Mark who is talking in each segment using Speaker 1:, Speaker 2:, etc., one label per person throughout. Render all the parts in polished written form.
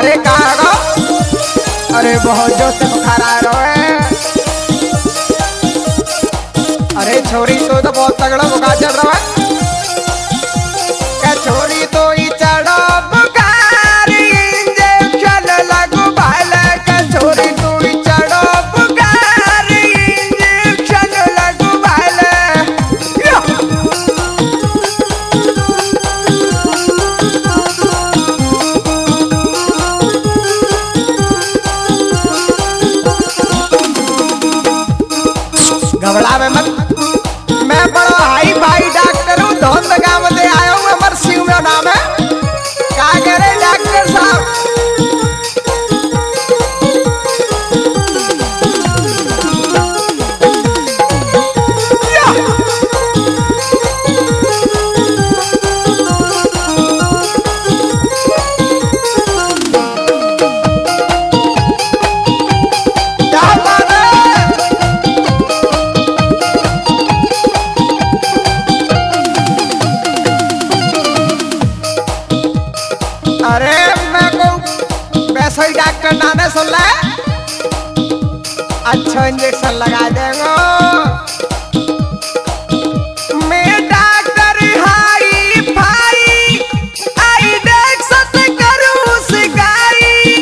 Speaker 1: अरे कहाँ गो? अरे बहुत जोर से बुखार आ रहा है। अरे छोरी तो बहुत तगड़ा बुखार चल रहा है। क्या छोरी तो ही चढ़ो बुखार इंजेक्शन लगू भाले। क्या छोरी तो ही चढ़ो बुखार इंजेक्शन लगू भाले। घबरा में मत, मैं बड़ा हाई फाई डॉक्टर हूँ। धौन गाँव में आया हूँ, अमर सिंह मेरा नाम है। क्या कह रहे डॉक्टर साहब? अरे मैं को वैसा ही डॉक्टर नाने सुन ले। अच्छा इंजेक्शन लगा देंगे। मैं डॉक्टर हाई फाई आई देख सकते करूँ सिकाई।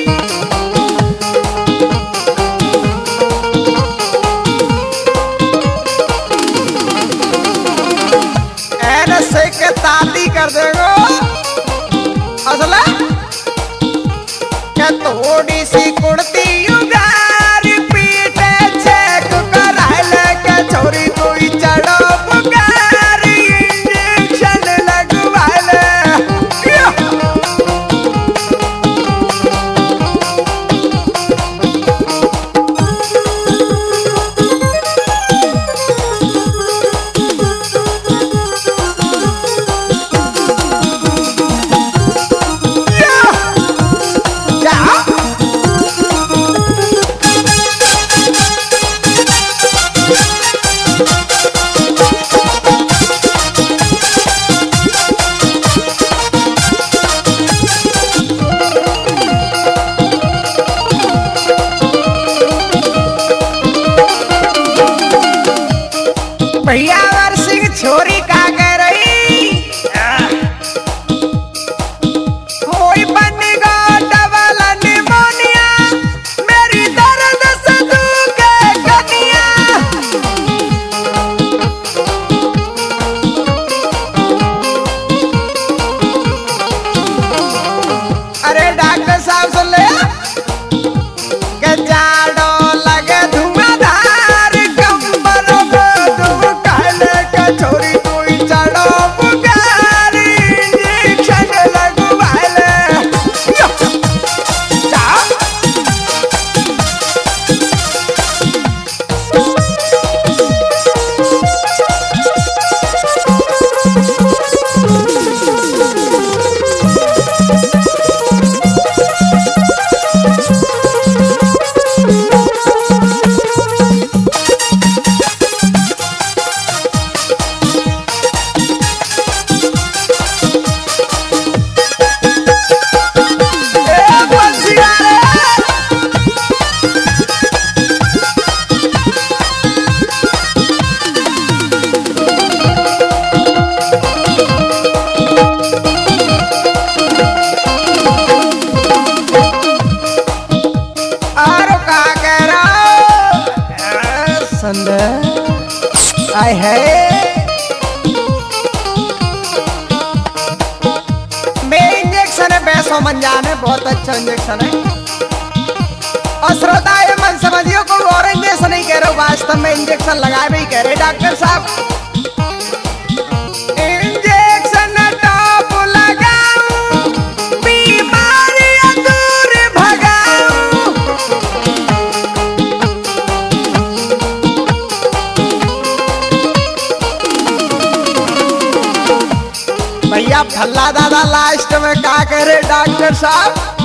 Speaker 1: ऐसे से के ताती कर देंगे। असला क्या थोड़ी सी कुड़ती उगार पीटे चेक कराए लेके छोरी तो ही चढ़ो बुखार इंजेक्शन लगवाए ले। भैया अमर सिंह छोरी का कह रही होई बनी गो डबल निमोनिया मेरी दर्द से दुखे कनिया। अरे डॉक्टर साहब सुन ले के जाड़ो लगे धुआंधार कंबल छोरी तो ही चढ़ो बुखार इंजेक्शन लगवाए ले। आए है मैं इंजेक्शन है पैसों मन जाने बहुत अच्छा इंजेक्शन है। और श्रोता ये मन समझियो कोई और इंजेक्शन नहीं कह रहे, वास्तव में इंजेक्शन लगाए भी कह रहे डॉक्टर साहब। इंजेक्शन टॉप लगाऊं बीमारी दूर भगाऊं। भैया भल्ला दादा लास्ट में क्या कह रहे डॉक्टर साहब?